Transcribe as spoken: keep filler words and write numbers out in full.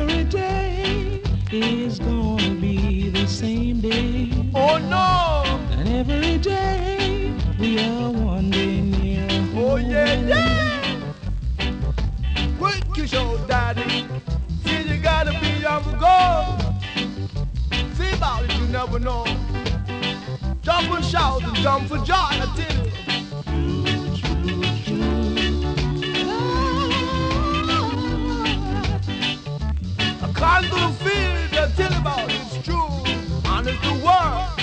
every day is gonna be the same day. Oh no! And every day we are one day near. Oh yeah, yeah! Quick, Kishore Daddy. See, you gotta be on the go. See about it, you never know. Jump and shout and jump for joy, I tell you. I can't do the field, I tell you about it, it's true. Honest the world.